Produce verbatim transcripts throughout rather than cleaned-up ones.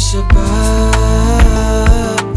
میشه بعد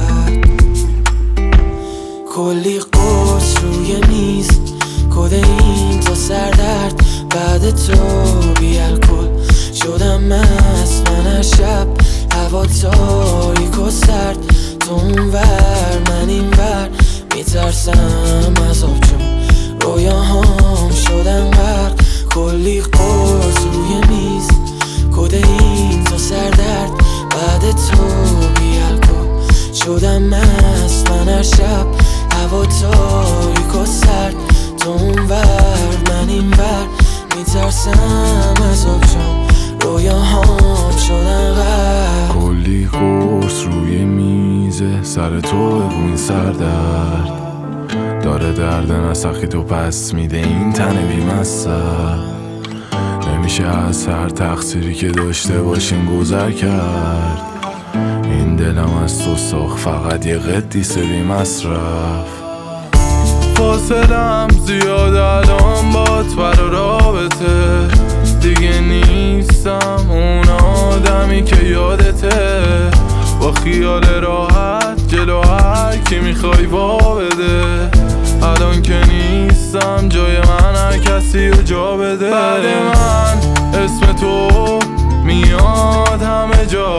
کلی قرص روی میز، کد این تا سردرد بعد تو بی الکل شدم مست من هر شب، هوا تاریک و سرد، تو اونور من اینور میترسم از آب چون رویاهام شدن غرق. کلی قرص روی میز، کد این تا سردرد بعد تو بی الکل شدم مست من هر شب، هوا تاریک و سرد، تو اونور من اینور میترسم از آب چون رویاهام شدن غرق. کلی قرص روی میزه، سر تو بگوین سردرد داره درد نسخی تو پس میده این تن بیمصب. نمیشه از هر تقصیری که داشته باشیم گذر کرد، این دلم از تو ساخت فقط یه قدیس بی مصرف. فاصلم زیاد الان بات برا رابطه، دیگه نیستم اون آدمی که یادته. با خیال راحت جلو هر کی میخوای وا بده، الان که نیستم جای من هر کسی رو جا بده. بعد من اسم تو میاد همه جا،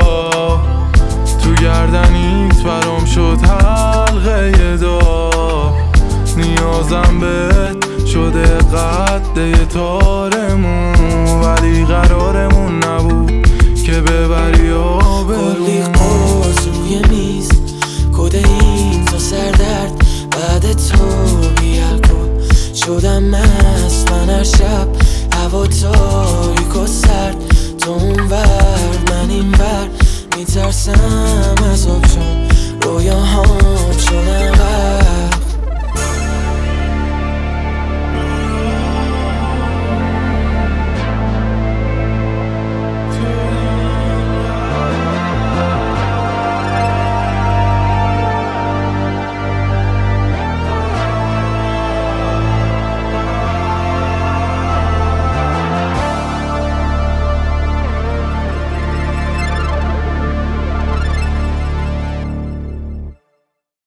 تو گردنیت برام شد حلقه دار. نیازم بهت شده قد تارمون، ولی قرارمون نبود که ببری و کلی قرص روی میز، کد این تا سردرد بعد تو بی الکل شدم مست من هر شب، هوا تاریک و سرد، تو اونور من اینور میترسم از آب چون رویاهام شدن غرق.